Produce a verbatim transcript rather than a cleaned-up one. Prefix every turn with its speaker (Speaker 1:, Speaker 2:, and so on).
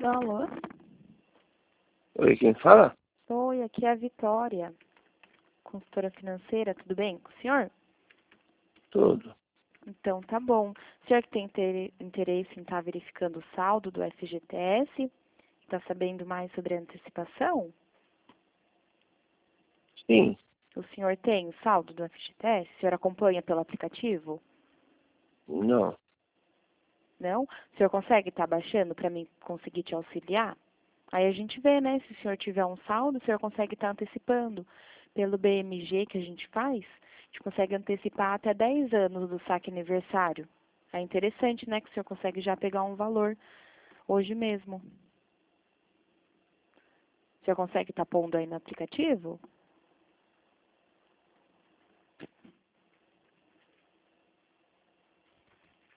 Speaker 1: Alô?
Speaker 2: Oi, quem fala?
Speaker 1: Oi, aqui é a Vitória, consultora financeira, tudo bem com o senhor?
Speaker 2: Tudo.
Speaker 1: Então, tá bom. O senhor que tem inter- interesse em estar verificando o saldo do F G T S? Está sabendo mais sobre a antecipação?
Speaker 2: Sim,
Speaker 1: O senhor tem o saldo do F G T S? O senhor acompanha pelo aplicativo?
Speaker 2: não.
Speaker 1: Não? O senhor consegue estar baixando para mim conseguir te auxiliar? Aí a gente vê, né? Se o senhor tiver um saldo, o senhor consegue estar antecipando. Pelo B M G que a gente faz, a gente consegue antecipar até dez anos do saque aniversário. É interessante, né? Que o senhor consegue já pegar um valor hoje mesmo. O senhor consegue estar pondo aí no aplicativo?